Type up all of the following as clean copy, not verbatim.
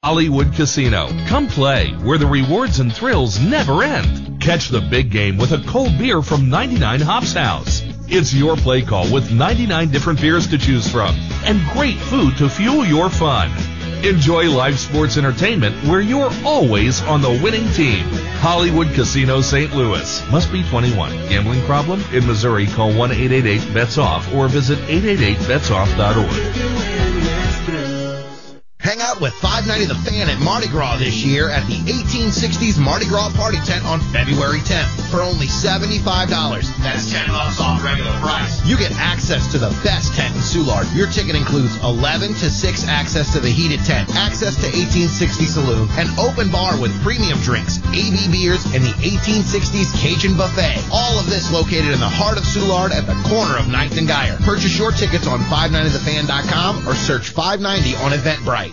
Hollywood Casino. Come play where the rewards and thrills never end. Catch the big game with a cold beer from 99 Hops House. It's your play call with 99 different beers to choose from and great food to fuel your fun. Enjoy live sports entertainment where you're always on the winning team. Hollywood Casino St. Louis. Must be 21. Gambling problem? In Missouri, call 1-888-BETS-OFF or visit 888betsoff.org. Hang out with 590 The Fan at Mardi Gras this year at the 1860s Mardi Gras Party Tent on February 10th for only $75. That's $10 off regular price. You get access to the best tent in Soulard. Your ticket includes 11 to 6 access to the heated tent, access to 1860 Saloon, an open bar with premium drinks, AB beers, and the 1860s Cajun Buffet. All of this located in the heart of Soulard at the corner of 9th and Geyer. Purchase your tickets on 590thefan.com or search 590 on Eventbrite.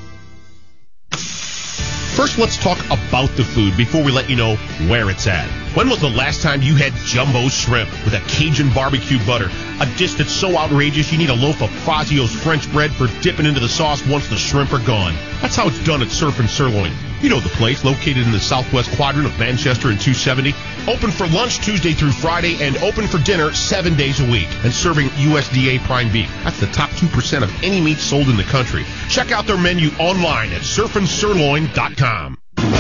First, let's talk about the food before we let you know where it's at. When was the last time you had jumbo shrimp with a Cajun barbecue butter? A dish that's so outrageous you need a loaf of Fazio's French bread for dipping into the sauce once the shrimp are gone. That's how it's done at Surf and Sirloin. You know the place, located in the southwest quadrant of Manchester and 270. Open for lunch Tuesday through Friday and open for dinner 7 days a week. And serving USDA prime beef. That's the top 2% of any meat sold in the country. Check out their menu online at surfandsirloin.com.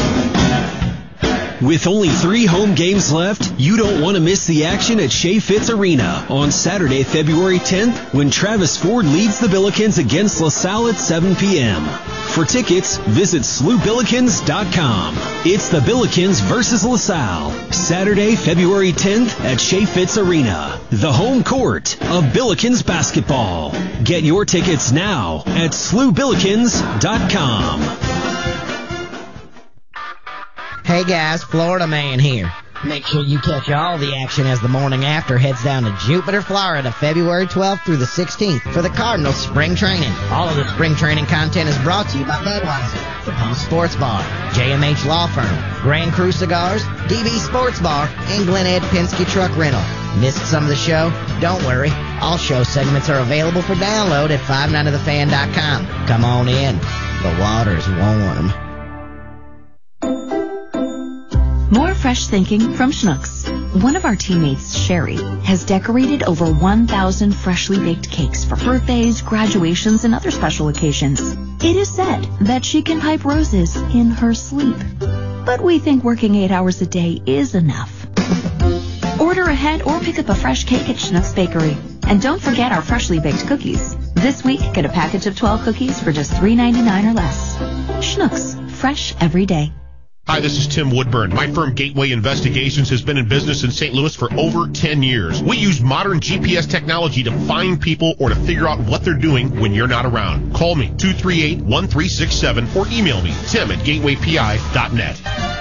With only 3 home games left, you don't want to miss the action at Shea Fitz Arena on Saturday, February 10th, when Travis Ford leads the Billikens against LaSalle at 7 p.m. For tickets, visit SLUBillikens.com. It's the Billikens versus LaSalle, Saturday, February 10th at Shea Fitz Arena, the home court of Billikens basketball. Get your tickets now at SLUBillikens.com. Hey guys, Florida Man here. Make sure you catch all the action as the morning after heads down to Jupiter, Florida, February 12th through the 16th for the Cardinals spring training. All of the spring training content is brought to you by Budweiser, the Palm Sports Bar, JMH Law Firm, Grand Cru Cigars, DB Sports Bar, and Glen Ed Penske Truck Rental. Missed some of the show? Don't worry. All show segments are available for download at 590thefan.com. Come on in. The water's warm. More fresh thinking from Schnucks. One of our teammates, Sherry, has decorated over 1,000 freshly baked cakes for birthdays, graduations, and other special occasions. It is said that she can pipe roses in her sleep. But we think working 8 hours a day is enough. Order ahead or pick up a fresh cake at Schnucks Bakery. And don't forget our freshly baked cookies. This week, get a package of 12 cookies for just $3.99 or less. Schnucks, fresh every day. Hi, this is Tim Woodburn. My firm Gateway Investigations has been in business in St. Louis for over 10 years. We use modern GPS technology to find people or to figure out what they're doing when you're not around. Call me, 238-1367, or email me, tim@gatewaypi.net.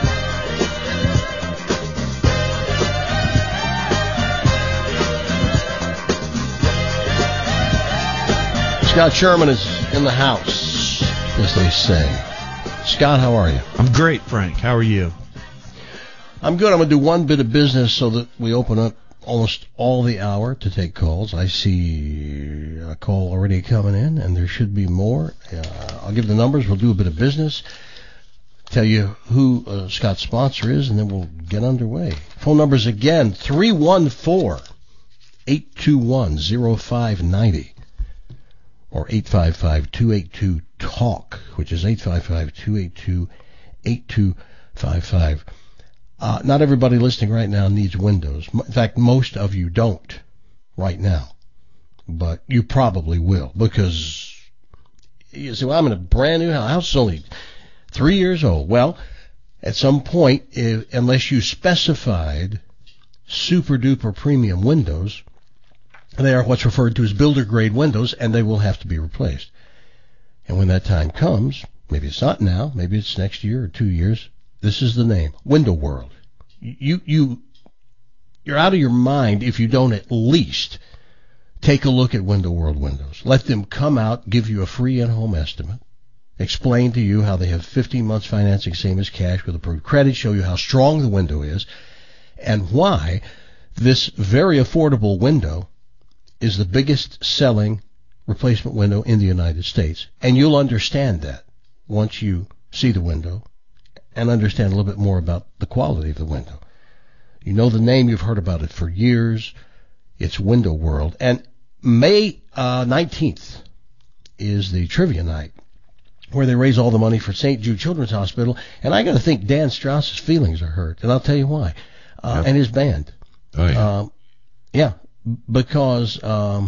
Scott Sherman is in the house, as they say. Scott, how are you? I'm great, Frank. How are you? I'm good. I'm going to do one bit of business so that we open up almost all the hour to take calls. I see a call already coming in, and there should be more. I'll give the numbers. We'll do a bit of business, tell you who Scott's sponsor is, and then we'll get underway. Phone numbers again, 314-821-0590 or 855-282-TALK, which is 855-282-8255. Not everybody listening right now needs Windows. In fact, most of you don't right now. But you probably will, because you say, well, I'm in a brand new house. The house is only 3 years old. Well, at some point, unless you specified super duper premium windows, they are what's referred to as builder grade windows, and they will have to be replaced. And when that time comes, maybe it's not now, maybe it's next year or 2 years, this is the name, Window World. You're out of your mind if you don't at least take a look at Window World windows. Let them come out, give you a free in-home estimate, explain to you how they have 15 months financing, same as cash with approved credit, show you how strong the window is, and why this very affordable window is the biggest selling replacement window in the United States. And you'll understand that once you see the window and understand a little bit more about the quality of the window. You know the name, you've heard about it for years. It's Window World. And May 19th is the trivia night where they raise all the money for St. Jude Children's Hospital. And I got to think Dan Strauss's feelings are hurt, and I'll tell you why. And his band. Oh, yeah. Because the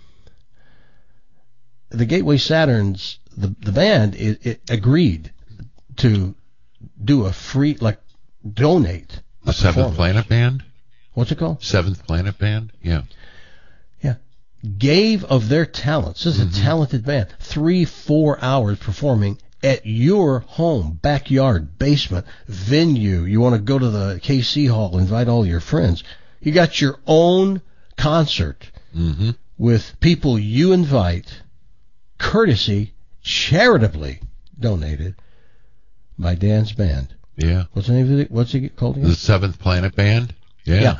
Gateway Saturns, the band, it agreed to do a free, donate. The Seventh Planet Band? What's it called? Seventh Planet Band? Yeah. Yeah. Gave of their talents. This is a talented band. 3-4 hours performing at your home, backyard, basement, venue. You want to go to the KC Hall, invite all your friends. You got your own concert with people you invite, courtesy, charitably donated by Dan's band. Yeah. What's the name of it? What's it called again? The Seventh Planet Band? Yeah.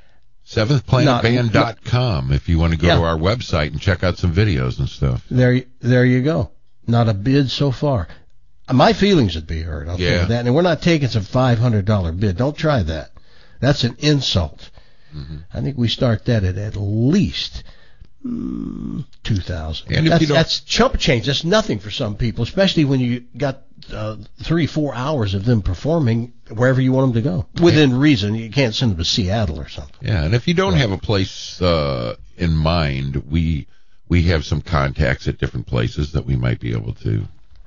SeventhPlanetBand.com if you want to go to our website and check out some videos and stuff. There you go. Not a bid so far. My feelings would be hurt. I'll tell you that. And we're not taking some $500 bid. Don't try that. That's an insult. I think we start that at least $2,000. And that's chump change. That's nothing for some people, especially when you got 3-4 hours of them performing wherever you want them to go. Within reason. You can't send them to Seattle or something. Yeah, and if you don't have a place in mind, we have some contacts at different places that we might be able to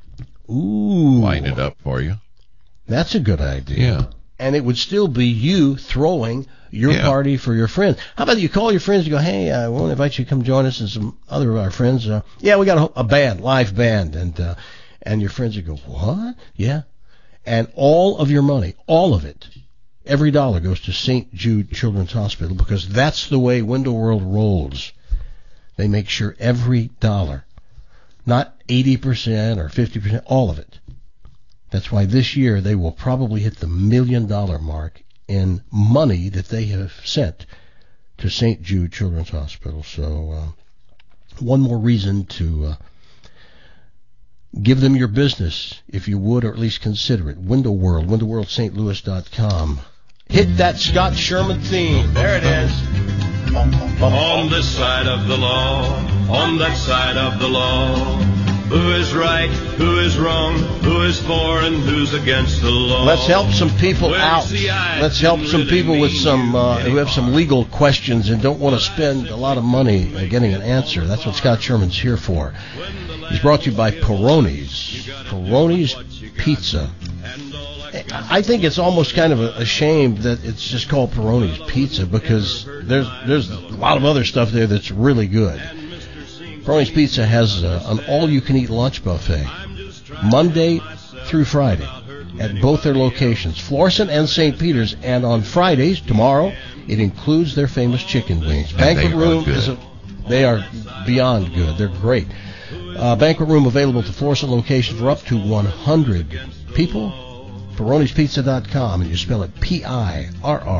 line it up for you. That's a good idea. Yeah. And it would still be you throwing your party for your friends. How about you call your friends and go, hey, I want to invite you to come join us and some other of our friends. We got a band, live band. And your friends would go, what? Yeah. And all of your money, all of it, every dollar goes to St. Jude Children's Hospital because that's the way Window World rolls. They make sure every dollar, not 80% or 50%, all of it. That's why this year they will probably hit the $1 million mark in money that they have sent to St. Jude Children's Hospital. So one more reason to give them your business, if you would, or at least consider it. Window World, WindowWorldStLouis.com. Hit that Scott Sherman theme. There it is. On this side of the law, on that side of the law. Who is right, who is wrong, who is for and who's against the law? Let's help some people out. Let's help some people with some who have some legal questions and don't want to spend a lot of money getting an answer. That's what Scott Sherman's here for. He's brought to you by Peroni's. Peroni's Pizza. I think it's almost kind of a shame that it's just called Peroni's Pizza because there's a lot of other stuff there that's really good. Peroni's Pizza has an all-you-can-eat lunch buffet Monday through Friday at both their locations, Florissant and St. Peter's, and on Fridays, tomorrow, it includes their famous chicken wings. Banquet room they are beyond good. They're great. Banquet room available to Florissant location for up to 100 people. Peroni'sPizza.com, and you spell it Pirrones.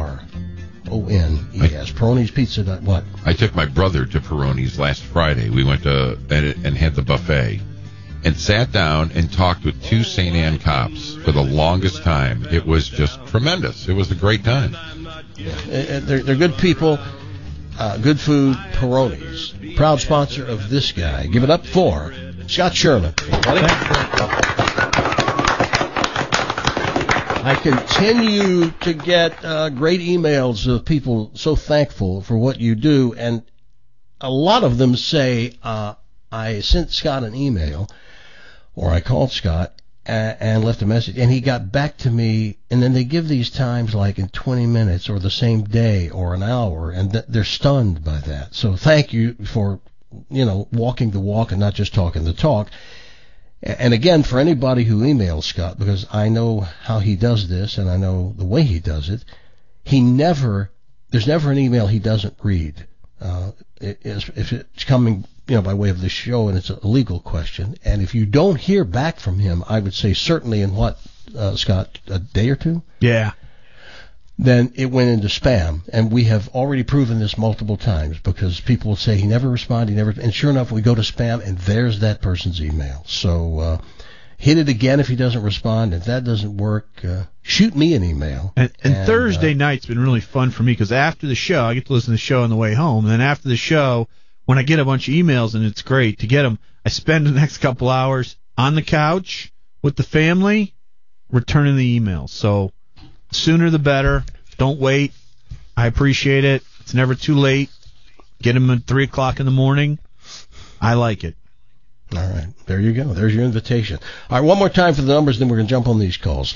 Peroni's Pizza. What? I took my brother to Peroni's last Friday. We went to and had the buffet and sat down and talked with two St. Anne cops for the longest time. It was just tremendous. It was a great time. They're good people, good food. Peroni's, proud sponsor of this guy. Give it up for Scott Sherman. I continue to get great emails of people so thankful for what you do, and a lot of them say, I sent Scott an email, or I called Scott and left a message, and he got back to me, and then they give these times like in 20 minutes or the same day or an hour, and they're stunned by that. So thank you for, walking the walk and not just talking the talk. And again, for anybody who emails Scott, because I know how he does this and I know the way he does it, there's never an email he doesn't read. If it's coming, by way of this show and it's a legal question. And if you don't hear back from him, I would say certainly in Scott, a day or two? Yeah. Then it went into spam. And we have already proven this multiple times because people will say he never responded, and sure enough, we go to spam and there's that person's email. So hit it again if he doesn't respond. If that doesn't work, shoot me an email. And Thursday night's been really fun for me because after the show, I get to listen to the show on the way home. And then after the show, when I get a bunch of emails, and it's great to get them, I spend the next couple hours on the couch with the family returning the emails. So sooner the better. Don't wait. I appreciate it. It's never too late. Get them at 3 o'clock in the morning. I like it. All right. There you go. There's your invitation. All right, one more time for the numbers, then we're going to jump on these calls.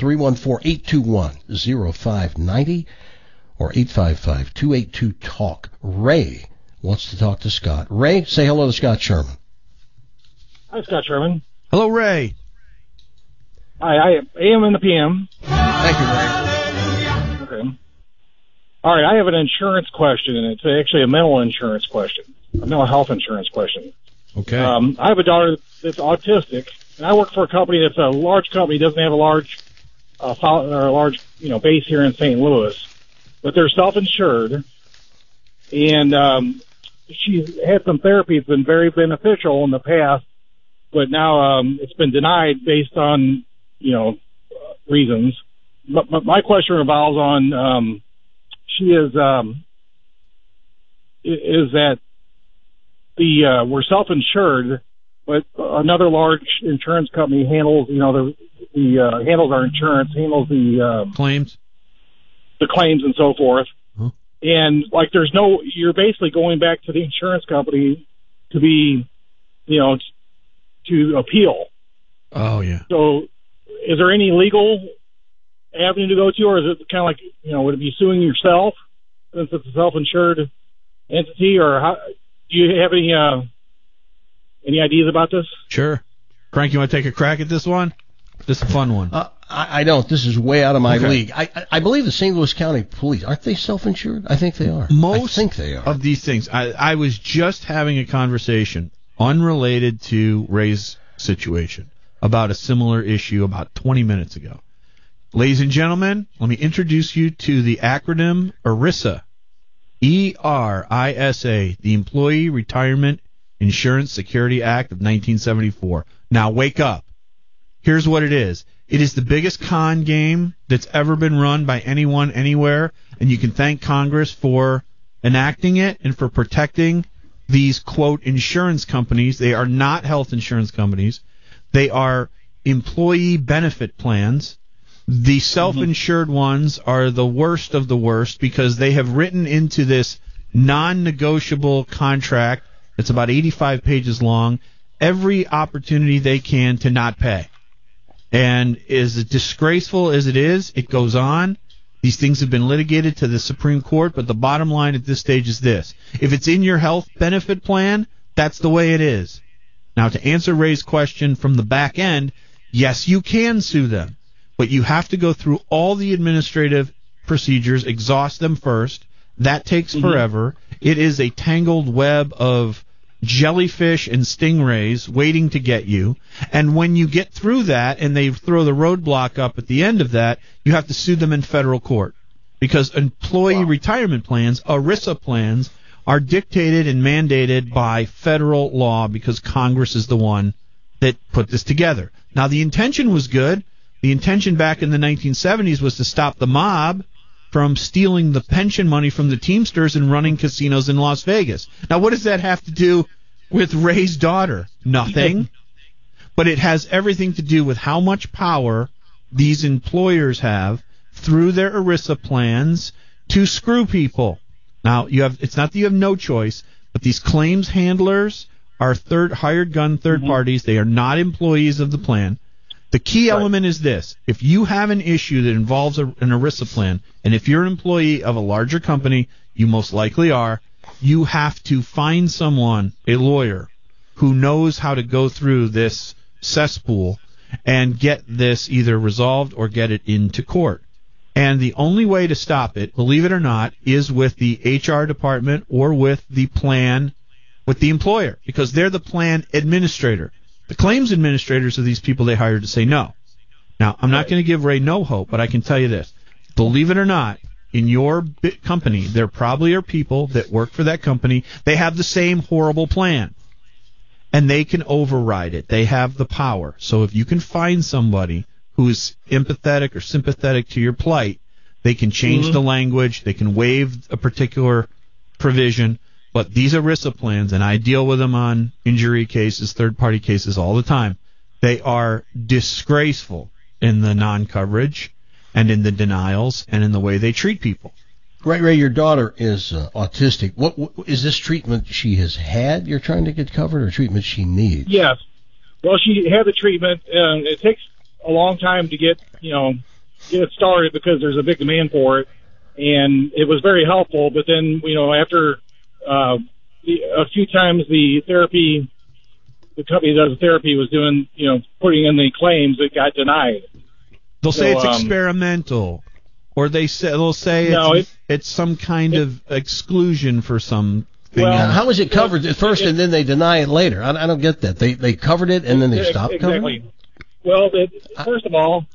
314-821-0590 or 855-282-TALK. Ray wants to talk to Scott. Ray, say hello to Scott Sherman. Hi, Scott Sherman. Hello, Ray. Hi, I AM and the PM. Thank you, Ray. Okay. All right, I have an insurance question, and it's actually a mental insurance question, a mental health insurance question. Okay. I have a daughter that's autistic, and I work for a company that's a large company, doesn't have a large base here in St. Louis, but they're self-insured, and she's had some therapy that's been very beneficial in the past, but now it's been denied based on reasons. But my question revolves on she is that we're self-insured, but another large insurance company handles handles our insurance, handles the claims and so forth. Huh? And you're basically going back to the insurance company to be to appeal. Oh yeah. So is there any legal avenue to go to, or is it kind of like, would it be suing yourself since it's a self-insured entity, or how, do you have any ideas about this? Sure. Frank, you want to take a crack at this one? This is a fun one. I don't. This is way out of my league. I believe the St. Louis County Police, aren't they self-insured? I think they are. I think they are. Of these things. I was just having a conversation unrelated to Ray's situation about a similar issue about 20 minutes ago. Ladies and gentlemen, let me introduce you to the acronym ERISA. ERISA, the Employee Retirement Insurance Security Act of 1974. Now wake up. Here's what it is. It is the biggest con game that's ever been run by anyone anywhere, and you can thank Congress for enacting it and for protecting these, quote, insurance companies. They are not health insurance companies. They are employee benefit plans. The self-insured ones are the worst of the worst because they have written into this non-negotiable contract that's about 85 pages long every opportunity they can to not pay. And as disgraceful as it is, it goes on. These things have been litigated to the Supreme Court, but the bottom line at this stage is this. If it's in your health benefit plan, that's the way it is. Now, to answer Ray's question from the back end, yes, you can sue them. But you have to go through all the administrative procedures, exhaust them first. That takes forever. It is a tangled web of jellyfish and stingrays waiting to get you. And when you get through that and they throw the roadblock up at the end of that, you have to sue them in federal court. Because employee retirement plans, ERISA plans, are dictated and mandated by federal law because Congress is the one that put this together. Now, the intention was good. The intention back in the 1970s was to stop the mob from stealing the pension money from the Teamsters and running casinos in Las Vegas. Now, what does that have to do with Ray's daughter? Nothing. But it has everything to do with how much power these employers have through their ERISA plans to screw people. Now, it's not that you have no choice, but these claims handlers are hired gun third parties. They are not employees of the plan. The key element is this. If you have an issue that involves an ERISA plan, and if you're an employee of a larger company, you most likely are, you have to find someone, a lawyer, who knows how to go through this cesspool and get this either resolved or get it into court. And the only way to stop it, believe it or not, is with the HR department or with the plan, with the employer, because they're the plan administrator. The claims administrators are these people they hired to say no. Now, I'm not going to give Ray no hope, but I can tell you this. Believe it or not, in your company, there probably are people that work for that company. They have the same horrible plan. and they can override it. They have the power. So if you can find somebody who is empathetic or sympathetic to your plight, they can change the language, they can waive a particular provision, but these ERISA plans, and I deal with them on injury cases, third-party cases all the time, they are disgraceful in the non-coverage and in the denials and in the way they treat people. Ray, your daughter is autistic. What is this treatment she has had you're trying to get covered, or treatment she needs? Yes. Well, she had the treatment, and it takes a long time to get it started because there's a big demand for it, and it was very helpful. But then, after a few times the company that does the therapy was doing, putting in the claims, it got denied. They'll say it's experimental, or they'll say it's some kind of exclusion for some. Well, how is it covered at first and then they deny it later? I don't get that. They covered it and then they stopped covering it? Well, first of all,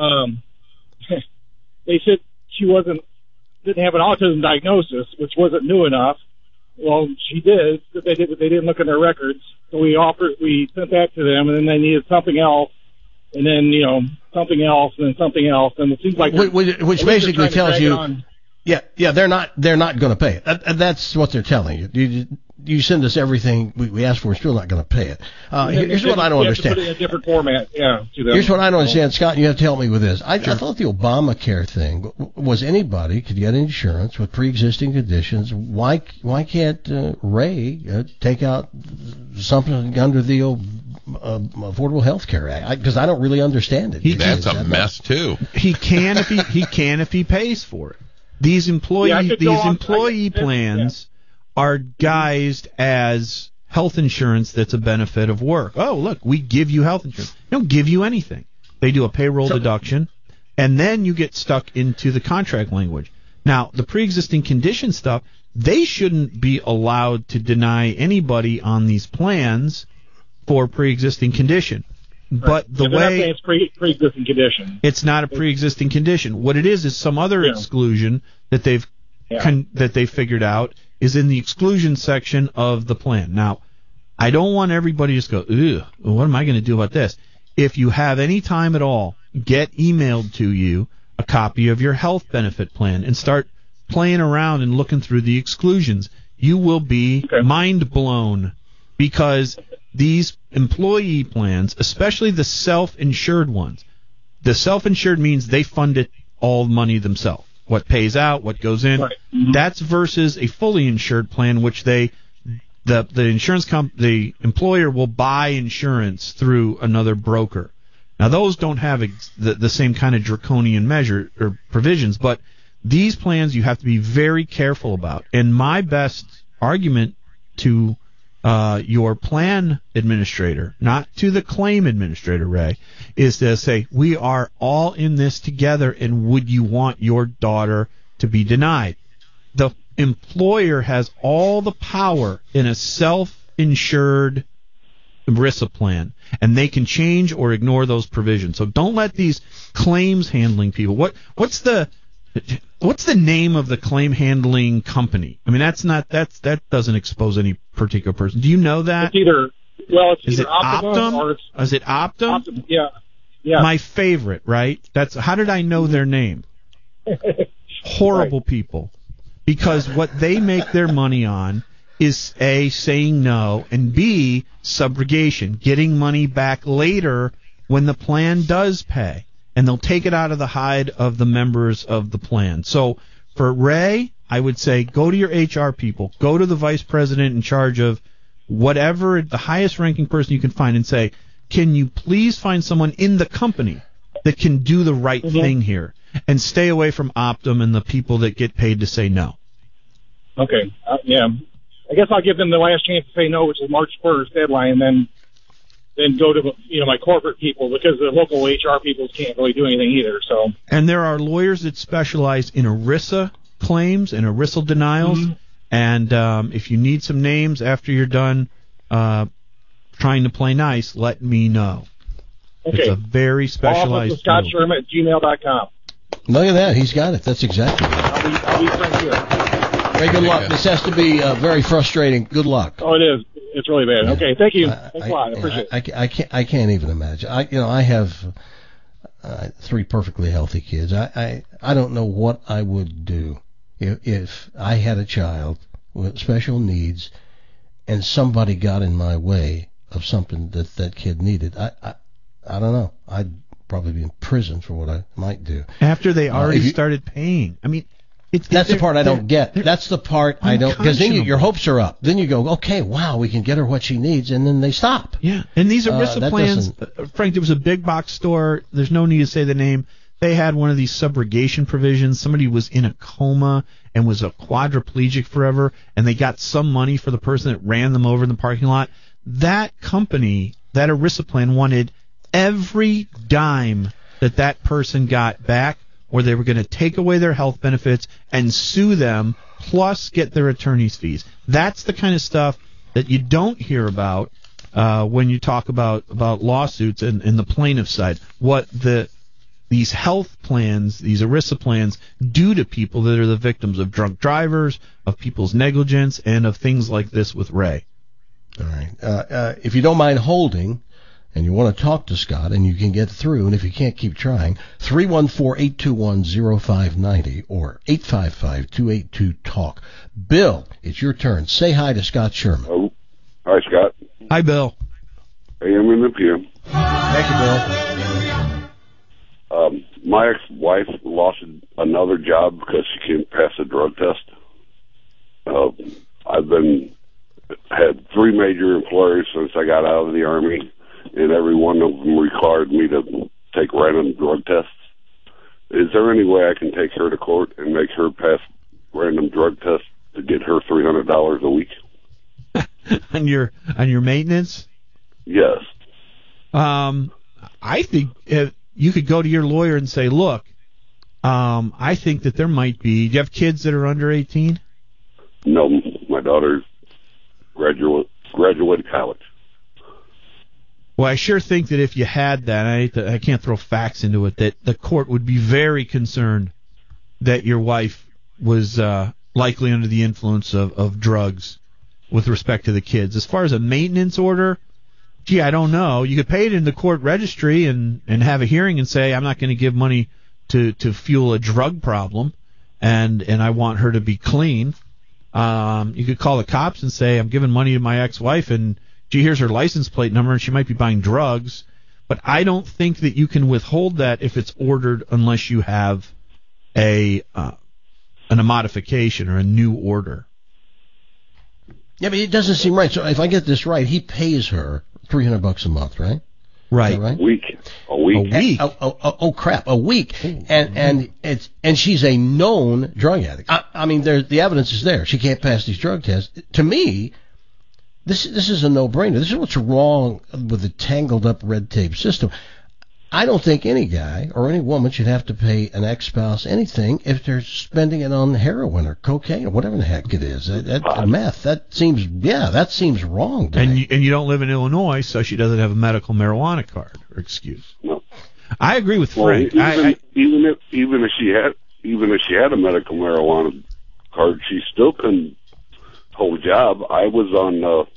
they said she didn't have an autism diagnosis, which wasn't new enough. Well, she did, but they didn't look in their records. So we sent that to them, and then they needed something else, and then something else, and then something else, and it seems like which basically tells you, they're not going to pay it. That's what they're telling you. You send us everything we asked for, we're still not going to pay it. Here's what I don't understand. You have to put it in a different format, to them. Here's what I don't understand, Scott, and you have to help me with this. I thought the Obamacare thing was anybody could get insurance with pre-existing conditions. Why can't Ray take out something under the Affordable Health Care Act? Because I don't really understand it. That's a mess too. He can if he pays for it. These employee plans are guised as health insurance that's a benefit of work. Oh, look, we give you health insurance. They don't give you anything. They do a payroll deduction, and then you get stuck into the contract language. Now, the pre-existing condition stuff, they shouldn't be allowed to deny anybody on these plans for pre-existing condition. But the way it's pre-existing condition, it's not a pre-existing condition. What it is some other exclusion that they've figured out is in the exclusion section of the plan. Now, I don't want everybody to just go, "Ugh, what am I going to do about this?" If you have any time at all, get emailed to you a copy of your health benefit plan and start playing around and looking through the exclusions. You will be mind blown, because these employee plans, especially the self-insured ones, the self-insured means they fund it all money themselves. What pays out, what goes in. Right. Mm-hmm. That's versus a fully insured plan, which the employer will buy insurance through another broker. Now, those don't have the same kind of draconian measure or provisions, but these plans you have to be very careful about. And my best argument to your plan administrator, not to the claim administrator, Ray, is to say, we are all in this together, and would you want your daughter to be denied? The employer has all the power in a self-insured ERISA plan, and they can change or ignore those provisions. So don't let these claims handling people. What's the name of the claim handling company? I mean, that doesn't expose any particular person. Do you know that? Is it Optum? Or is it Optum? Optum, yeah. My favorite, right? How did I know their name? Horrible people. Because what they make their money on is A, saying no, and B, subrogation, getting money back later when the plan does pay. And they'll take it out of the hide of the members of the plan. So for Ray, I would say go to your HR people, go to the vice president in charge of whatever, the highest ranking person you can find, and say, can you please find someone in the company that can do the right thing here, and stay away from Optum and the people that get paid to say no. Okay. I guess I'll give them the last chance to say no, which is March 1st deadline, and then go to my corporate people, because the local HR people can't really do anything either. So. And there are lawyers that specialize in ERISA claims and ERISA denials. Mm-hmm. And if you need some names after you're done trying to play nice, let me know. Okay. It's a very specialized. Scott Sherman at gmail.com. Look at that. He's got it. That's exactly it. I'll be right here. Very good luck. This has to be very frustrating. Good luck. Oh, it is. It's really bad. Okay, thank you. Thanks a lot. I appreciate it. I can't even imagine. I have 3 perfectly healthy kids. I don't know what I would do if I had a child with special needs and somebody got in my way of something that kid needed. I don't know. I'd probably be in prison for what I might do. After they already started paying. I mean, that's the part I don't get. That's the part I don't, because then your hopes are up. Then you go, okay, wow, we can get her what she needs, and then they stop. Yeah, and these ERISA plans, Frank, there was a big box store. There's no need to say the name. They had one of these subrogation provisions. Somebody was in a coma and was a quadriplegic forever, and they got some money for the person that ran them over in the parking lot. That company, that ERISA plan, wanted every dime that person got back, or they were going to take away their health benefits and sue them, plus get their attorney's fees. That's the kind of stuff that you don't hear about when you talk about lawsuits and the plaintiff side. What these health plans, these ERISA plans, do to people that are the victims of drunk drivers, of people's negligence, and of things like this with Ray. All right. If you don't mind holding, and you want to talk to Scott, and you can get through, and if you can't, keep trying, 314-821-0590 or 855-282-TALK. Bill, it's your turn. Say hi to Scott Sherman. Oh, hi, Scott. Hi, Bill. AM and the PM. Thank you, Bill. My ex-wife lost another job because she can't pass a drug test. I've had 3 major employers since I got out of the Army, and every one of them required me to take random drug tests. Is there any way I can take her to court and make her pass random drug tests to get her $300 a week? on your maintenance? Yes. I think you could go to your lawyer and say, look, I think that there might be. Do you have kids that are under 18? No, my daughter's graduated college. Well, I sure think that if you had that, I can't throw facts into it, that the court would be very concerned that your wife was likely under the influence of drugs with respect to the kids. As far as a maintenance order, gee, I don't know. You could pay it in the court registry and have a hearing and say, I'm not going to give money to fuel a drug problem, and I want her to be clean. You could call the cops and say, I'm giving money to my ex-wife, and gee, here's her license plate number, and she might be buying drugs. But I don't think that you can withhold that if it's ordered unless you have a modification or a new order. Yeah, but it doesn't seem right. So if I get this right, he pays her $300 a month, right? Right. Right. A week. Oh crap! A week, and she's a known drug addict. I mean, the evidence is there. She can't pass these drug tests. To me, this is a no-brainer. This is what's wrong with the tangled up red tape system. I don't think any guy or any woman should have to pay an ex-spouse anything if they're spending it on heroin or cocaine or whatever the heck it is. Meth. That seems wrong to me. And you don't live in Illinois, so she doesn't have a medical marijuana card or excuse. No. I agree with Frank. Even if she had a medical marijuana card, she still couldn't hold a job. I was on.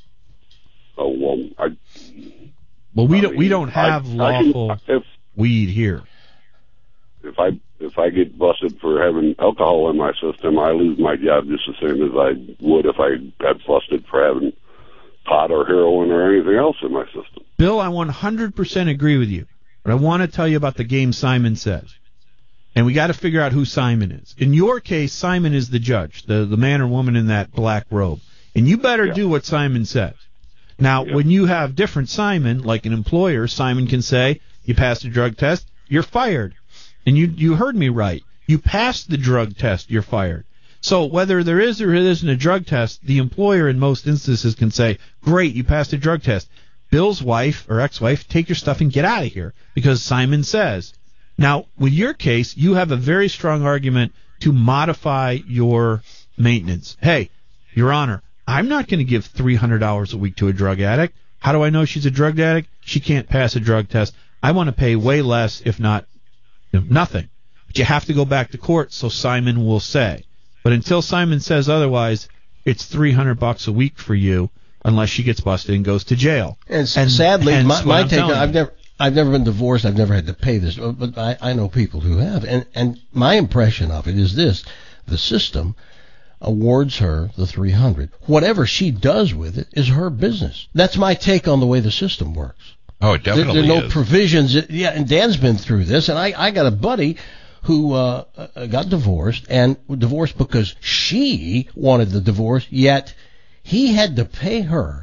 We don't have lawful weed here. If I get busted for having alcohol in my system, I lose my job just the same as I would if I got busted for having pot or heroin or anything else in my system. Bill, I 100% agree with you, but I want to tell you about the game Simon Says. And we got to figure out who Simon is. In your case, Simon is the judge, the man or woman in that black robe. And you better do what Simon says. Now, when you have different Simon, like an employer, Simon can say, you passed a drug test, you're fired. And you heard me right. You passed the drug test, you're fired. So whether there is or isn't a drug test, the employer in most instances can say, great, you passed a drug test. Bill's wife or ex-wife, take your stuff and get out of here, because Simon says. Now, with your case, you have a very strong argument to modify your maintenance. Hey, Your Honor, I'm not going to give $300 a week to a drug addict. How do I know she's a drug addict? She can't pass a drug test. I want to pay way less, if not nothing. But you have to go back to court, so Simon will say. But until Simon says otherwise, it's $300 a week for you. unless she gets busted and goes to jail. And sadly, my take, I've I've never been divorced. I've never had to pay this, but I know people who have. And my impression of it is this: the system awards her the $300. Whatever she does with it is her business. That's my take on the way the system works. Oh, it definitely There are no provisions. Yeah, and Dan's been through this, and I got a buddy who got divorced, and divorced because she wanted the divorce, yet he had to pay her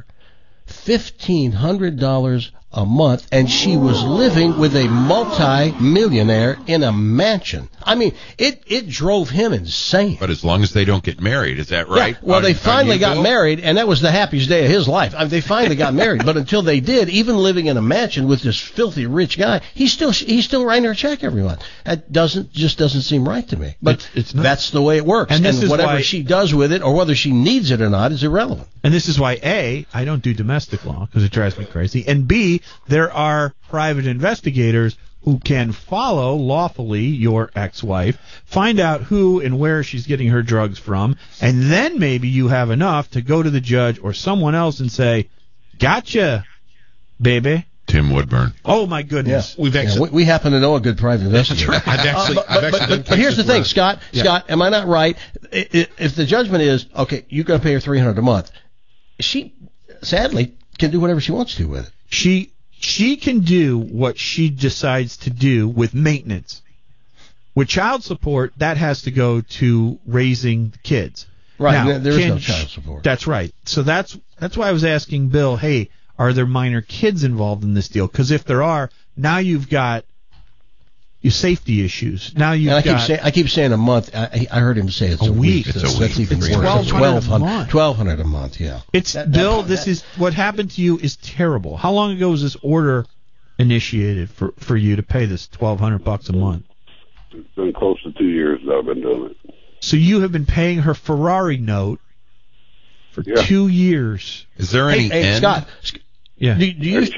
$1,500 a month, and she was living with a multi-millionaire in a mansion. I mean, it drove him insane. But as long as they don't get married, is that right? Yeah, well, they finally got married, and that was the happiest day of his life. I mean, they finally got married, but until they did, even living in a mansion with this filthy rich guy, he's still writing her a check every month. That doesn't seem right to me. But it's not. That's the way it works. And whatever she does with it, or whether she needs it or not, is irrelevant. And this is why, A, I don't do domestic law because it drives me crazy, and B, there are private investigators who can follow lawfully your ex-wife, find out who and where she's getting her drugs from, and then maybe you have enough to go to the judge or someone else and say, "Gotcha, baby." Tim Woodburn. Oh my goodness. Yeah. We happen to know a good private investigator. But here's the thing, Scott. Yeah. Scott, am I not right? If the judgment is, okay, you're going to pay her $300 a month, she sadly can do whatever she wants to with it. She can do what she decides to do with maintenance. With child support, that has to go to raising the kids. Right. Now, there is no child support. That's right. So that's why I was asking Bill, hey, are there minor kids involved in this deal? Because if there are, now you've got your safety issues. Now I keep saying a month. I heard him say it's a week. That's even worse. $1,200 a month. Yeah. Bill. This is what happened to you is terrible. How long ago was this order initiated for you to pay this $1,200 a month? It's been close to 2 years that I've been doing it. So you have been paying her Ferrari note for 2 years. Is there any end? Scott. Yeah. Do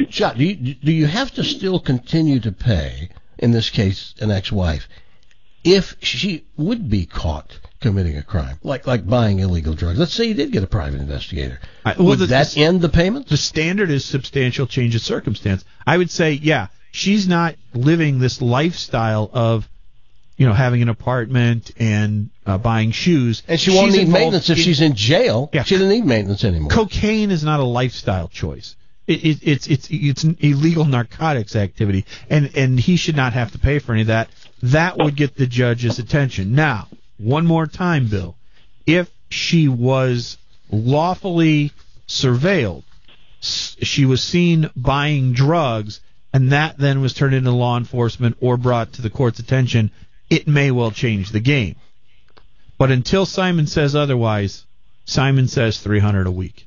you have to still continue to pay? In this case, an ex-wife, if she would be caught committing a crime, like buying illegal drugs. Let's say you did get a private investigator. Would that end the payment? The standard is substantial change of circumstance. I would say, yeah, she's not living this lifestyle of, having an apartment and buying shoes. And she won't need maintenance if she's in jail. Yeah. She doesn't need maintenance anymore. Cocaine is not a lifestyle choice. It's an illegal narcotics activity, and he should not have to pay for any of that. That would get the judge's attention. Now, one more time, Bill. If she was lawfully surveilled, she was seen buying drugs, and that then was turned into law enforcement or brought to the court's attention, it may well change the game. But until Simon says otherwise, Simon says $300 a week.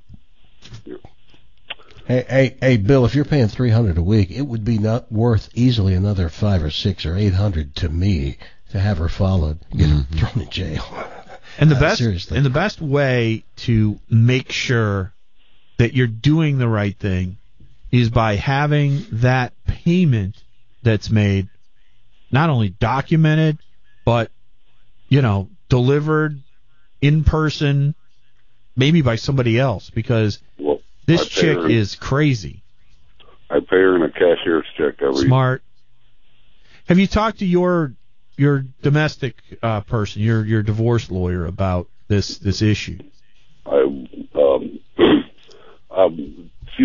Hey, Bill, if you're paying $300 a week, it would be not worth easily another $500 or $600 or $800 to me to have her followed, get her thrown in jail. And the best way to make sure that you're doing the right thing is by having that payment that's made not only documented, but delivered in person, maybe by somebody else, because this chick is crazy. I pay her in a cashier's check every. Smart. Have you talked to your domestic person, your divorce lawyer, about this issue? She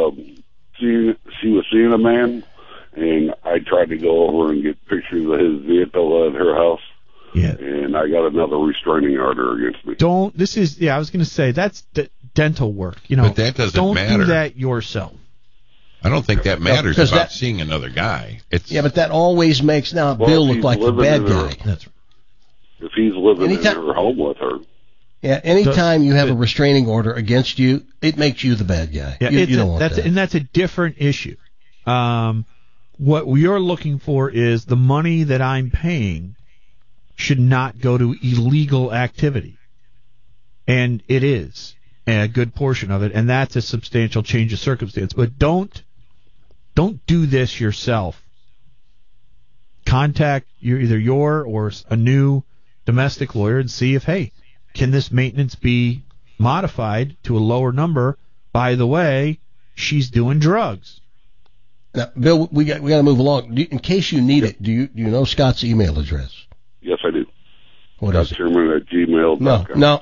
was seeing a man, and I tried to go over and get pictures of his vehicle at her house. Yeah. And I got another restraining order against me. I was going to say, that's dental work. But that doesn't matter. Don't do that yourself. I don't think that matters about seeing another guy. But that always makes Bill look like the bad guy. That's right. If he's living in her home with her. Yeah, anytime you have a restraining order against you, it makes you the bad guy. Yeah, you don't want that. And that's a different issue. What you're looking for is the money that I'm paying should not go to illegal activity. And it is a good portion of it, and that's a substantial change of circumstance. But don't do this yourself. Contact either your or a new domestic lawyer and see if, hey, can this maintenance be modified to a lower number by the way, she's doing drugs. Now, Bill, we got to move along. In case you need it, do you know Scott's email address? Yes, I do. What is it? ScottSherman@gmail.com. No.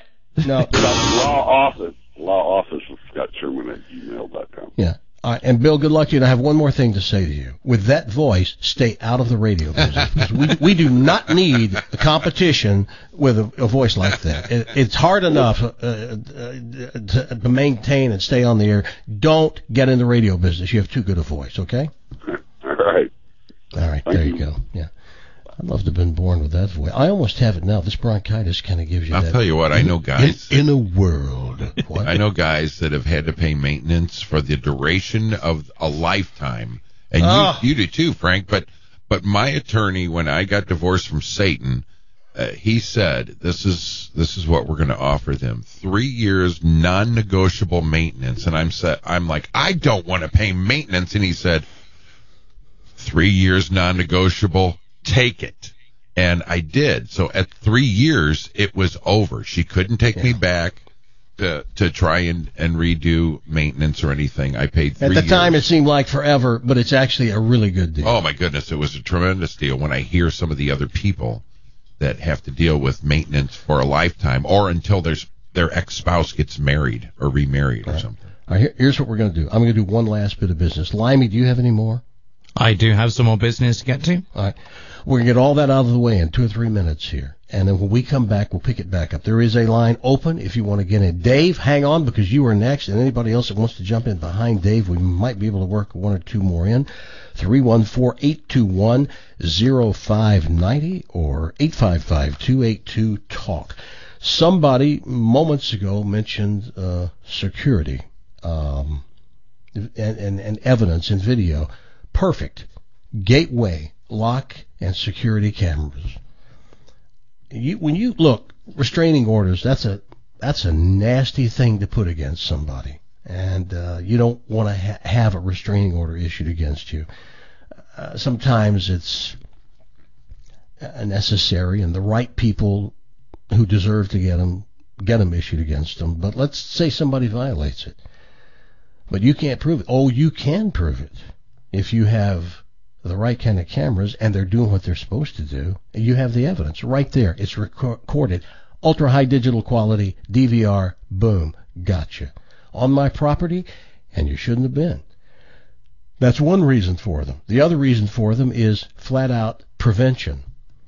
Law office of ScottSherman@gmail.com. Yeah. All right, and Bill, good luck to you. And I have one more thing to say to you. With that voice, stay out of the radio business. Because we do not need a competition with a voice like that. It's hard enough to maintain and stay on the air. Don't get in the radio business. You have too good a voice, okay? All right. There you go. Yeah. I'd love to have been born with that voice. I almost have it now. This bronchitis kind of gives you I'll tell you what, I know guys. In a world. What? I know guys that have had to pay maintenance for the duration of a lifetime. And you do too, Frank. But my attorney, when I got divorced from Satan, he said, this is what we're going to offer them. 3 years non-negotiable maintenance. And I'm like, I don't want to pay maintenance. And he said, 3 years non-negotiable. Take it. And I did. So at 3 years, it was over. She couldn't take me back to try and redo maintenance or anything. I paid 3 years. At the time, it seemed like forever, but it's actually a really good deal. Oh, my goodness. It was a tremendous deal. When I hear some of the other people that have to deal with maintenance for a lifetime or until their ex-spouse gets married or remarried or something. All right, here's what we're going to do. I'm going to do one last bit of business. Limey, do you have any more? I do have some more business to get to. All right. We're going to get all that out of the way in 2 or 3 minutes here. And then when we come back, we'll pick it back up. There is a line open if you want to get in. Dave, hang on because you are next. And anybody else that wants to jump in behind Dave, we might be able to work 1 or 2 more in. 314-821-0590 or 855-282-TALK. Somebody moments ago mentioned security and evidence in video. Perfect. Gateway, lock, and security cameras. When you look, restraining orders, that's a nasty thing to put against somebody. And you don't want to have a restraining order issued against you. Sometimes it's necessary, and the right people who deserve to get them issued against them. But let's say somebody violates it. But you can't prove it. Oh, you can prove it. If you have the right kind of cameras and they're doing what they're supposed to do, you have the evidence right there. It's recorded. Ultra high digital quality, DVR, boom, gotcha. On my property, and you shouldn't have been. That's one reason for them. The other reason for them is flat out prevention.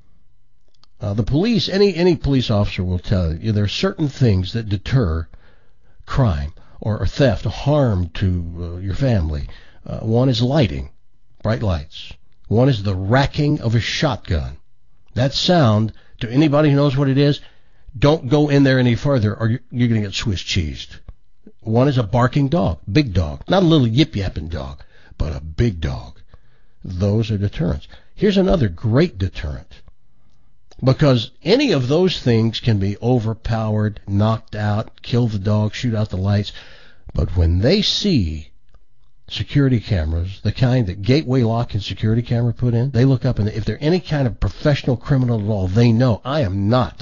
The police, any police officer will tell you there are certain things that deter crime or theft, harm to your family. One is lighting, bright lights. One is the racking of a shotgun. That sound, to anybody who knows what it is, don't go in there any further or you're going to get Swiss cheesed. One is a barking dog, big dog. Not a little yip-yapping dog, but a big dog. Those are deterrents. Here's another great deterrent. Because any of those things can be overpowered, knocked out, kill the dog, shoot out the lights. But when they see security cameras, the kind that Gateway Lock and Security Camera put in, they look up, and if they're any kind of professional criminal at all, they know I am not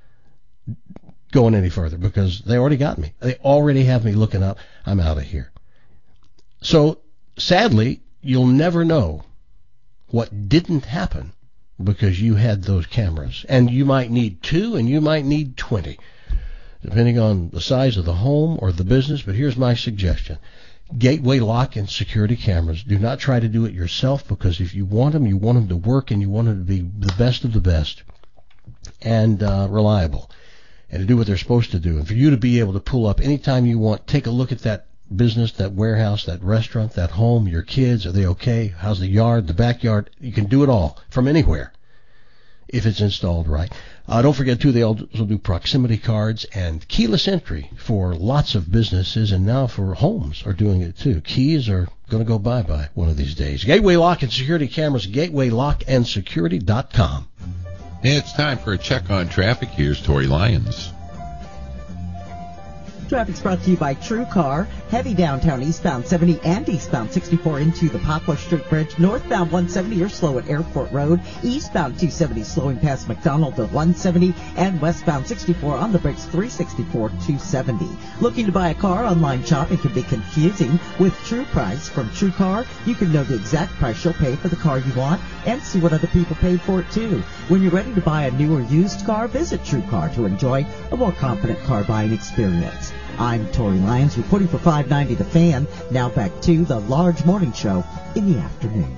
going any further because they already got me. They already have me looking up. I'm out of here. So, sadly, you'll never know what didn't happen because you had those cameras. And you might need 2 and you might need 20, depending on the size of the home or the business. But here's my suggestion. Gateway Lock and Security Cameras. Do not try to do it yourself because if you want them to work and you want them to be the best of the best and reliable and to do what they're supposed to do. And for you to be able to pull up anytime you want, take a look at that business, that warehouse, that restaurant, that home, your kids, are they okay? How's the yard, the backyard? You can do it all from anywhere if it's installed right. Don't forget, too, they also do proximity cards and keyless entry for lots of businesses, and now for homes are doing it, too. Keys are going to go bye-bye one of these days. Gateway Lock and Security Cameras, gatewaylockandSecurity.com. It's time for a check on traffic. Here's Tori Lyons. Traffic's brought to you by True Car. Heavy downtown eastbound 70 and eastbound 64 into the Poplar Street Bridge. Northbound 170 or slow at Airport Road. Eastbound 270 slowing past McDonald to 170. And westbound 64 on the brakes 364 270. Looking to buy a car? Online shopping can be confusing. With True Price from True Car, you can know the exact price you'll pay for the car you want and see what other people paid for it too. When you're ready to buy a new or used car, visit True Car to enjoy a more confident car buying experience. I'm Tori Lyons reporting for 590 The Fan. Now back to the Large Morning Show in the afternoon.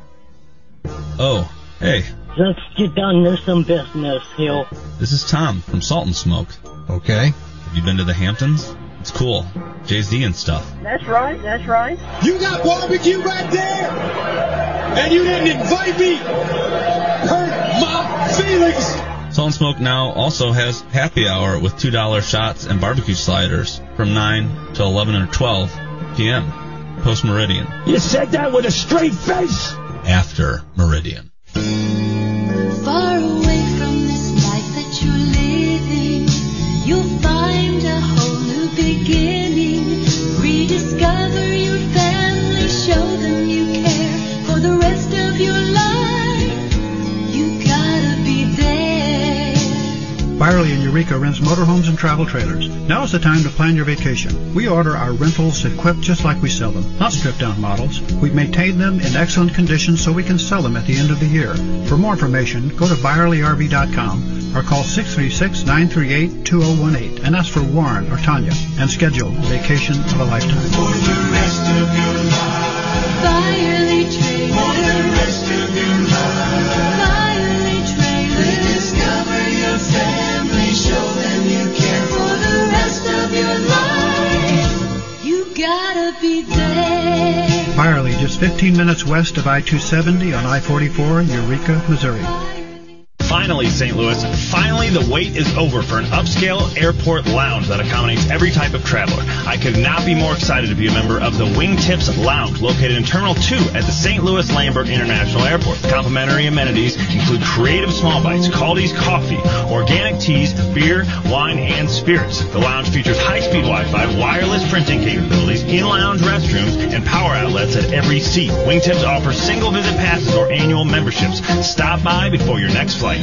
Oh, hey. Let's get down to some business, Hill. This is Tom from Salt and Smoke. Okay. Have you been to the Hamptons? It's cool. Jay-Z and stuff. That's right. You got barbecue right there, and you didn't invite me. Hurt my feelings. Salt and Smoke now also has happy hour with $2 shots and barbecue sliders from 9 to 11 or 12 p.m. post Meridian. You said that with a straight face. After Meridian. Far away from this life that you're living, you'll find a whole new beginning. Rediscover your family, show them you care for the rest of your life. You gotta be there. Byerly and Eureka rents motorhomes and travel trailers. Now is the time to plan your vacation. We order our rentals equipped just like we sell them, not stripped-down models. We maintain them in excellent condition so we can sell them at the end of the year. For more information, go to ByerlyRV.com or call 636-938-2018 and ask for Warren or Tanya and schedule a vacation of a lifetime. For the rest of your life. Byerly Trailers. For the rest of your life. Byerly Trailers. Discover your family, show them you care for the rest of your life. You gotta be there. Byerly, just 15 minutes west of I-270 on I-44 in Eureka, Missouri. Finally, St. Louis, finally the wait is over for an upscale airport lounge that accommodates every type of traveler. I could not be more excited to be a member of the Wingtips Lounge, located in Terminal 2 at the St. Louis Lambert International Airport. Complimentary amenities include creative small bites, Caldi's coffee, organic teas, beer, wine, and spirits. The lounge features high-speed Wi-Fi, wireless printing capabilities, in-lounge restrooms, and power outlets at every seat. Wingtips offers single-visit passes or annual memberships. Stop by before your next flight.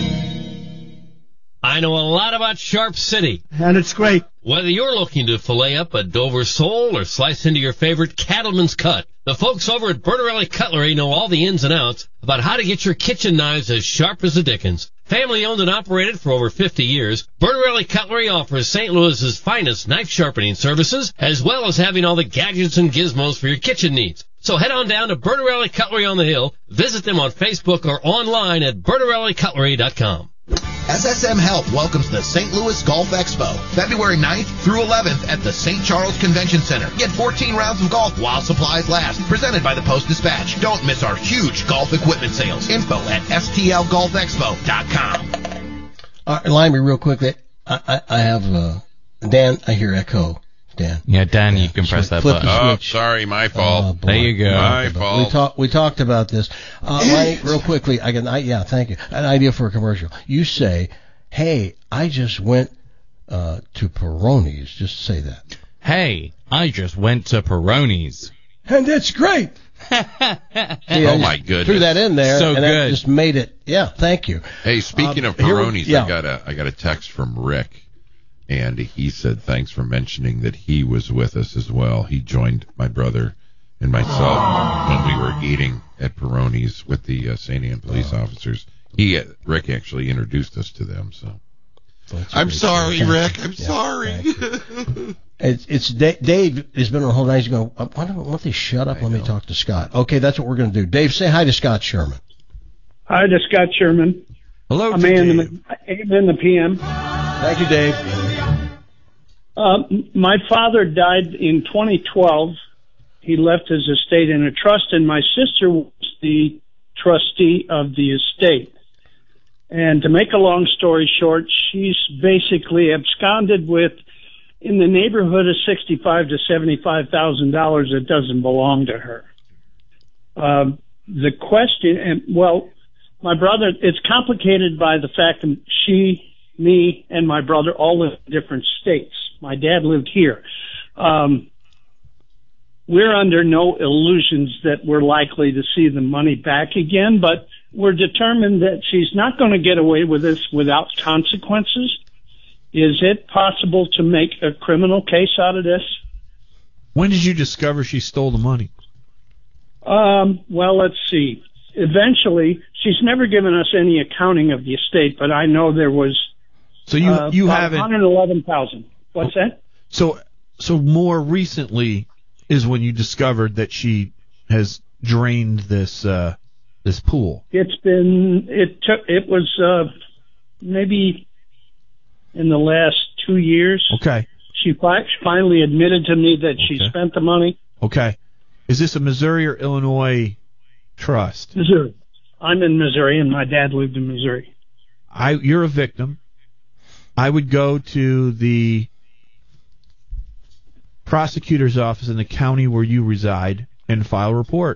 I know a lot about Sharp City. And it's great. Whether you're looking to fillet up a Dover sole or slice into your favorite cattleman's cut, the folks over at Bertarelli Cutlery know all the ins and outs about how to get your kitchen knives as sharp as the dickens. Family owned and operated for over 50 years, Bertarelli Cutlery offers St. Louis's finest knife sharpening services, as well as having all the gadgets and gizmos for your kitchen needs. So head on down to Bertarelli Cutlery on the Hill, visit them on Facebook or online at BertarelliCutlery.com. SSM Health welcomes the St. Louis Golf Expo, February 9th through 11th at the St. Charles Convention Center. Get 14 rounds of golf while supplies last. Presented by the Post-Dispatch. Don't miss our huge golf equipment sales. Info at stlgolfexpo.com. Remind me real quick that I have Dan. I hear echo. Dan. Yeah, Dan, you can press that button. Oh, sorry, my fault. There you go. My fault. We talked about this. Real quickly, thank you. An idea for a commercial. You say, hey, I just went to Peroni's. Just say that. Hey, I just went to Peroni's. And it's great. Oh, my goodness. Threw that in there. So and good. That just made it. Yeah, thank you. Hey, speaking of Peroni's, I got a text from Rick. And he said, thanks for mentioning that he was with us as well. He joined my brother and myself when we were eating at Peroni's with the St. Anne police officers. Rick actually introduced us to them. So I'm sorry, Rick. I'm sorry. It's Dave has been on the whole night. He's going, why don't they shut up? Let me talk to Scott. Okay, that's what we're going to do. Dave, say hi to Scott Sherman. Hi to Scott Sherman. Hello, I'm in the PM. Thank you, Dave. My father died in 2012. He left his estate in a trust, and my sister was the trustee of the estate. And to make a long story short, she's basically absconded with in the neighborhood of $65,000 to $75,000 that doesn't belong to her. The question, my brother, it's complicated by the fact that me, and my brother all live in different states. My dad lived here. We're under no illusions that we're likely to see the money back again, but we're determined that she's not going to get away with this without consequences. Is it possible to make a criminal case out of this? When did you discover she stole the money? Well, let's see. Eventually, she's never given us any accounting of the estate, but I know there was. So you haven't. $111,000. What's that? So more recently is when you discovered that she has drained this pool. It was maybe in the last 2 years. Okay. She finally admitted to me that she spent the money. Okay. Is this a Missouri or Illinois trust? Missouri. I'm in Missouri, and my dad lived in Missouri. You're a victim. I would go to the prosecutor's office in the county where you reside and file a report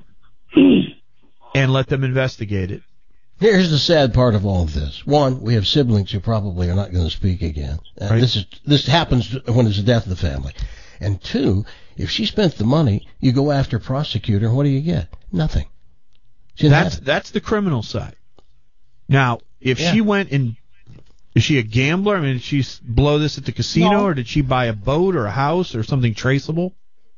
and let them investigate it. Here's the sad part of all of this. One, we have siblings who probably are not going to speak again. Right. This happens when it's the death of the family. And two, if she spent the money, you go after prosecutor, what do you get? Nothing. That's the criminal side. Now, if she went and is she a gambler? I mean, did she blow this at the casino, or did she buy a boat or a house or something traceable?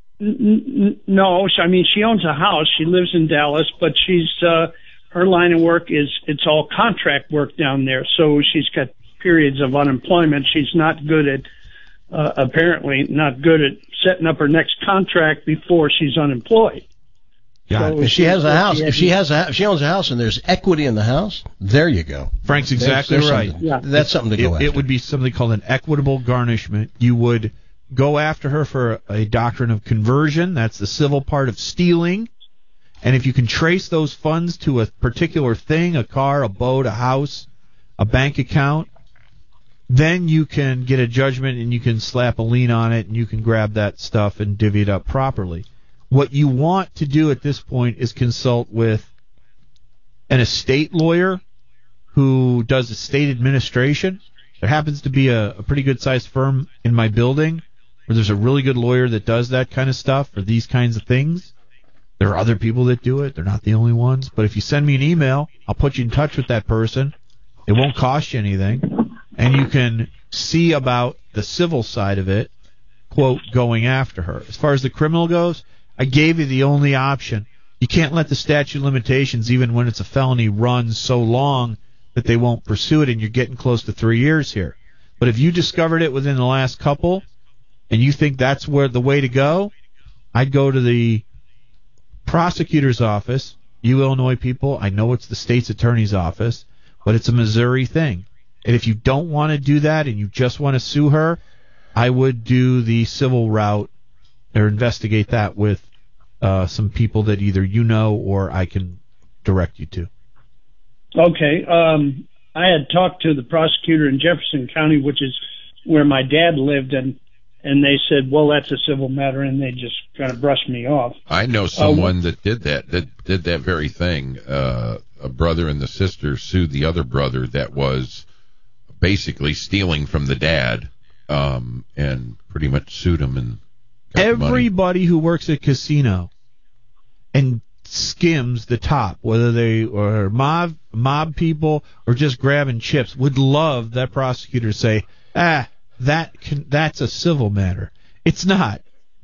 No, I mean, she owns a house. She lives in Dallas, but she's her line of work it's all contract work down there. So she's got periods of unemployment. She's not good at apparently not good at setting up her next contract before she's unemployed. Yeah, so if she has a house, if she owns a house and there's equity in the house, there you go. Frank's exactly right. That's something to go after. It would be something called an equitable garnishment. You would go after her for a doctrine of conversion. That's the civil part of stealing. And if you can trace those funds to a particular thing, a car, a boat, a house, a bank account, then you can get a judgment and you can slap a lien on it and you can grab that stuff and divvy it up properly. What you want to do at this point is consult with an estate lawyer who does estate administration. There happens to be a pretty good-sized firm in my building where there's a really good lawyer that does that kind of stuff for these kinds of things. There are other people that do it. They're not the only ones. But if you send me an email, I'll put you in touch with that person. It won't cost you anything. And you can see about the civil side of it, quote, going after her. As far as the criminal goes, I gave you the only option. You can't let the statute of limitations, even when it's a felony, run so long that they won't pursue it, and you're getting close to 3 years here. But if you discovered it within the last couple, and you think that's where the way to go, I'd go to the prosecutor's office. You Illinois people, I know it's the state's attorney's office, but it's a Missouri thing. And if you don't want to do that and you just want to sue her, I would do the civil route or investigate that with some people that either you know or I can direct you to. Okay. I had talked to the prosecutor in Jefferson County, which is where my dad lived, and they said, well, that's a civil matter, and they just kind of brushed me off. I know someone that did that very thing. A brother and the sister sued the other brother that was basically stealing from the dad, and pretty much sued him and got everybody who works at a casino and skims the top, whether they are mob people or just grabbing chips, would love that prosecutor to say, that's a civil matter. It's not.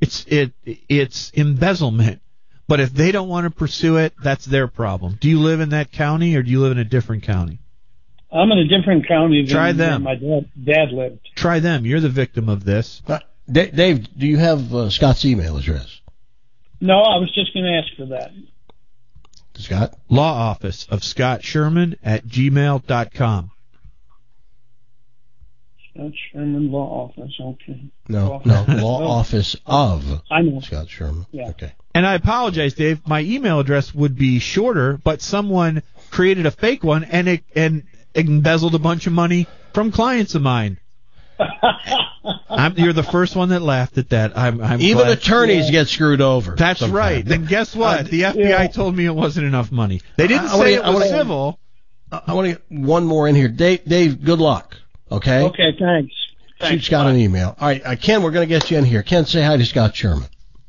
It's embezzlement. But if they don't want to pursue it, that's their problem. Do you live in that county or do you live in a different county? I'm in a different county than where my dad lived. Try them. You're the victim of this. Dave, do you have Scott's email address? No, I was just going to ask for that. Scott? Law office of Scott Sherman at gmail.com. Scott Sherman Law Office, okay. No, Law Office of Scott Sherman. Yeah. Okay. And I apologize, Dave. My email address would be shorter, but someone created a fake one and embezzled a bunch of money from clients of mine. You're the first one that laughed at that. I'm even glad. Attorneys get screwed over. That's sometimes. right. And guess what? The FBI told me it wasn't enough money. They didn't say it was civil. I want to get one more in here. Dave, good luck. Okay? Okay, thanks. Shoot Scott an email. All right, Ken, we're going to get you in here. Ken, say hi to Scott Sherman.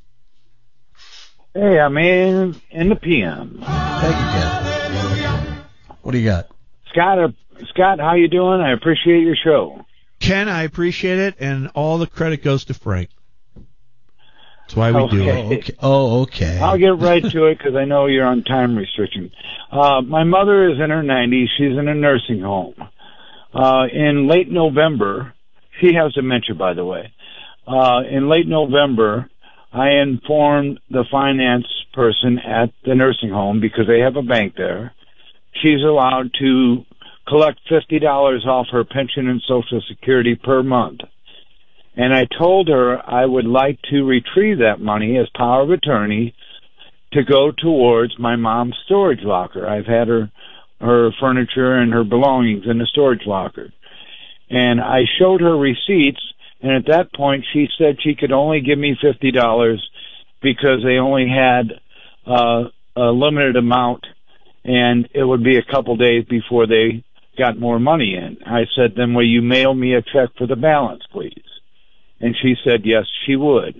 Hey, I'm in the PM. Thank you, Ken. What do you got? Scott, how you doing? I appreciate your show. Ken, I appreciate it, and all the credit goes to Frank. That's why we do it. Okay. I'll get right to it because I know you're on time restriction. My mother is in her 90s. She's in a nursing home. In late November, she has dementia, by the way. In late November, I informed the finance person at the nursing home because they have a bank there. She's allowed to collect $50 off her pension and Social Security per month. And I told her I would like to retrieve that money as power of attorney to go towards my mom's storage locker. I've had her furniture and her belongings in the storage locker. And I showed her receipts, and at that point she said she could only give me $50 because they only had a limited amount, and it would be a couple days before they got more money in. I said, then will you mail me a check for the balance, please? And she said, yes, she would.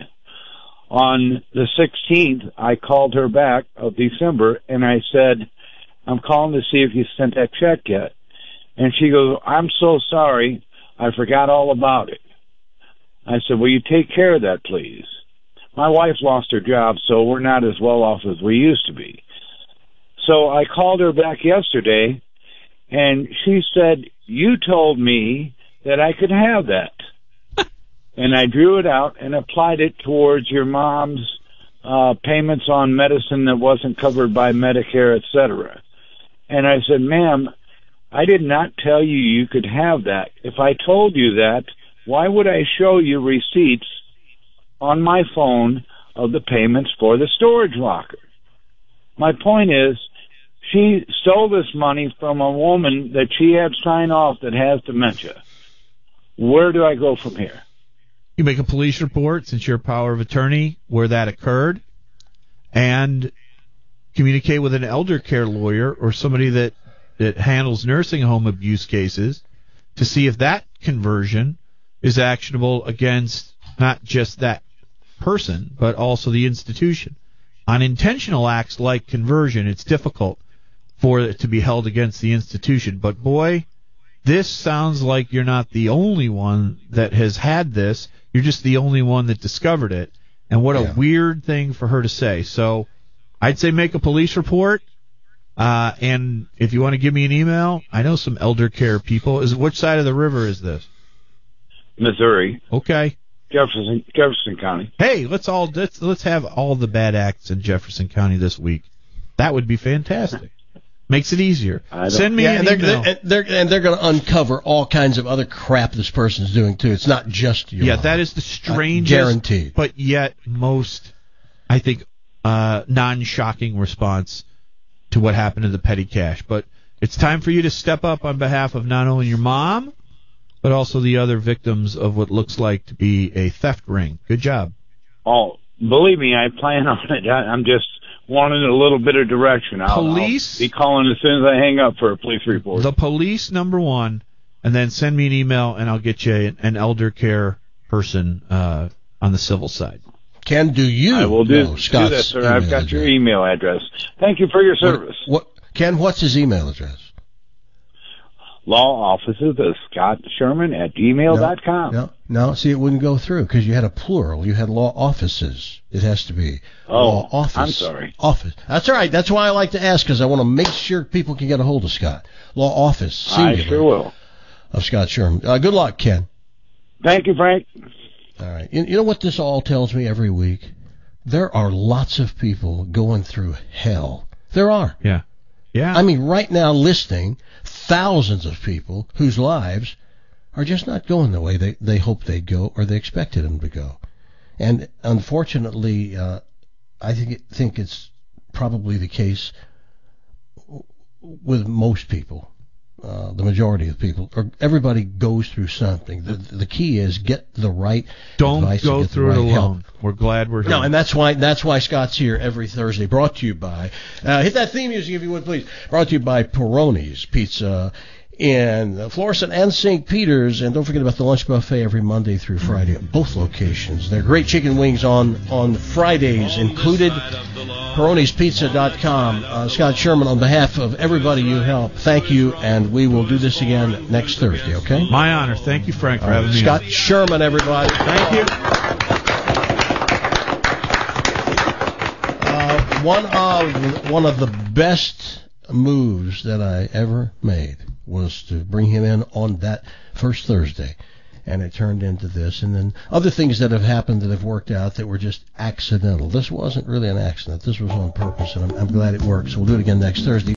On the 16th, I called her back of December, and I said, I'm calling to see if you sent that check yet. And she goes, I'm so sorry. I forgot all about it. I said, will you take care of that, please? My wife lost her job, so we're not as well off as we used to be. So I called her back yesterday, and she said, you told me that I could have that. And I drew it out and applied it towards your mom's payments on medicine that wasn't covered by Medicare, etc. And I said, ma'am, I did not tell you you could have that. If I told you that, why would I show you receipts on my phone of the payments for the storage locker? My point is, she stole this money from a woman that she had sign off that has dementia. Where do I go from here? You make a police report since you're a power of attorney where that occurred, and communicate with an elder care lawyer or somebody that handles nursing home abuse cases to see if that conversion is actionable against not just that person, but also the institution. On intentional acts like conversion, it's difficult for it to be held against the institution. But boy, this sounds like you're not the only one that has had this. You're just the only one that discovered it. And what a weird thing for her to say. So I'd say make a police report. And if you want to give me an email, I know some elder care people. Which side of the river is this? Missouri. Okay. Jefferson County. Hey, let's have all the bad acts in Jefferson County this week. That would be fantastic. Makes it easier. Send me an email. They're going to uncover all kinds of other crap this person's doing, too. It's not just your mom. That is the strangest, guaranteed. But yet most, I think, non-shocking response to what happened to the petty cash. But it's time for you to step up on behalf of not only your mom, but also the other victims of what looks like to be a theft ring. Good job. Oh, believe me, I plan on it. I'm just wanting a little bit of direction. I'll be calling as soon as I hang up for a police report. The police, number one, and then send me an email, and I'll get you an elder care person on the civil side. Ken, do you I will do Scott's that, sir. I've got your email address. Thank you for your service. Ken, what's his email address? Law offices of Scott Sherman at gmail.com. No, see, it wouldn't go through because you had a plural. You had law offices. It has to be law office. I'm sorry. Office. That's all right. That's why I like to ask, because I want to make sure people can get a hold of Scott. Law office, singular. I sure will. Of Scott Sherman. Good luck, Ken. Thank you, Frank. All right. You know what this all tells me every week? There are lots of people going through hell. There are. Yeah. I mean, right now, listing thousands of people whose lives are just not going the way they hoped they'd go or they expected them to go. And unfortunately, I think it's probably the case with most people, the majority of people, or everybody goes through something. The key is get the right advice. Don't go through it alone. Help. We're glad we're here. No, and that's why Scott's here every Thursday. Brought to you by hit that theme music if you would please. Brought to you by Peroni's Pizza in Florissant and St. Peter's. And don't forget about the lunch buffet every Monday through Friday at both locations. They're great chicken wings on Fridays included. Peroni'sPizza.com. Scott Sherman, on behalf of everybody you help, thank you, and we will do this again next Thursday, okay? My honor. Thank you, Frank, for having me. Scott Sherman, everybody. Thank you. One of the best moves that I ever made was to bring him in on that first Thursday, and it turned into this, and then other things that have happened that have worked out that were just accidental. This wasn't really an accident. This was on purpose, and I'm glad it worked. So we'll do it again next Thursday.